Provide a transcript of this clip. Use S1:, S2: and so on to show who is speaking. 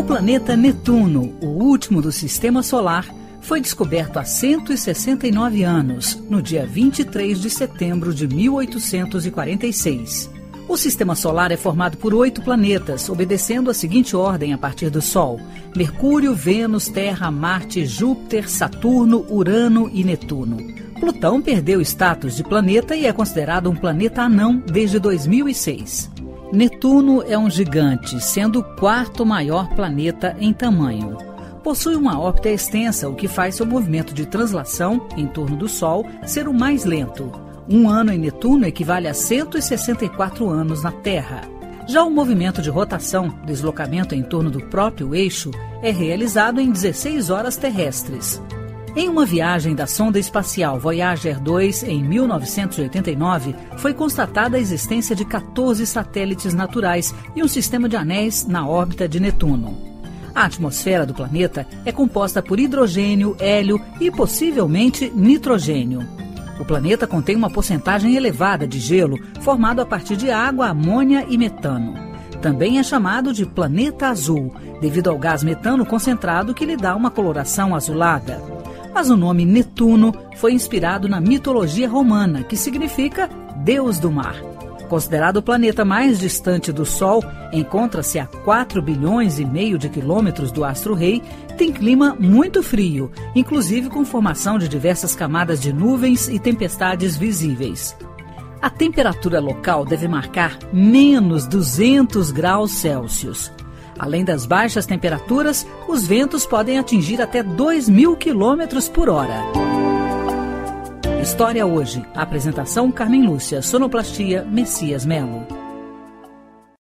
S1: planeta Netuno, o último do Sistema Solar, foi descoberto há 169 anos, no dia 23 de setembro de 1846. O Sistema Solar é formado por 8 planetas, obedecendo a seguinte ordem a partir do Sol: Mercúrio, Vênus, Terra, Marte, Júpiter, Saturno, Urano e Netuno. Plutão perdeu o status de planeta e é considerado um planeta anão desde 2006. Netuno é um gigante, sendo o 4º maior planeta em tamanho. Possui uma órbita extensa, o que faz seu movimento de translação em torno do Sol ser o mais lento. Um ano em Netuno equivale a 164 anos na Terra. Já o movimento de rotação, deslocamento em torno do próprio eixo, é realizado em 16 horas terrestres. Em uma viagem da sonda espacial Voyager 2, em 1989, foi constatada a existência de 14 satélites naturais e um sistema de anéis na órbita de Netuno. A atmosfera do planeta é composta por hidrogênio, hélio e, possivelmente, nitrogênio. O planeta contém uma porcentagem elevada de gelo, formado a partir de água, amônia e metano. Também é chamado de planeta azul, devido ao gás metano concentrado que lhe dá uma coloração azulada. Mas o nome Netuno foi inspirado na mitologia romana, que significa Deus do Mar. Considerado o planeta mais distante do Sol, encontra-se a 4 bilhões e meio de quilômetros do astro-rei, tem clima muito frio, inclusive com formação de diversas camadas de nuvens e tempestades visíveis. A temperatura local deve marcar menos 200 graus Celsius. Além das baixas temperaturas, os ventos podem atingir até 2.000 km por hora. História Hoje. Apresentação Carmen Lúcia. Sonoplastia Messias Melo.